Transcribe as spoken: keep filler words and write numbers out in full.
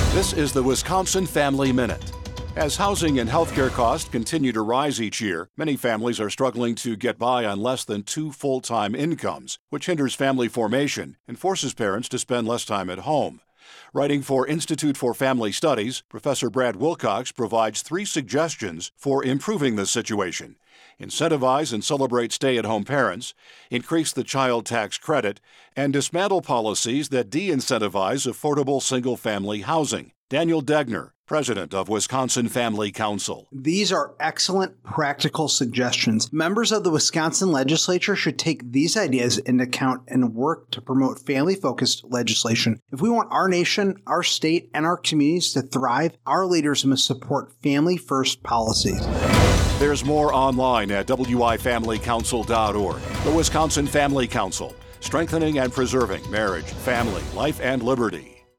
This is the Wisconsin Family Minute. As housing and healthcare costs continue to rise each year, many families are struggling to get by on less than two full-time incomes, which hinders family formation and forces parents to spend less time at home. Writing for Institute for Family Studies, Professor Brad Wilcox provides three suggestions for improving this situation: incentivize and celebrate stay-at-home parents, increase the child tax credit, and dismantle policies that de-incentivize affordable single-family housing. Daniel Degner, president of Wisconsin Family Council. These are excellent practical suggestions. Members of the Wisconsin legislature should take these ideas into account and work to promote family-focused legislation. If we want our nation, our state, and our communities to thrive, our leaders must support family-first policies. There's more online at w i family council dot org. The Wisconsin Family Council, strengthening and preserving marriage, family, life, and liberty.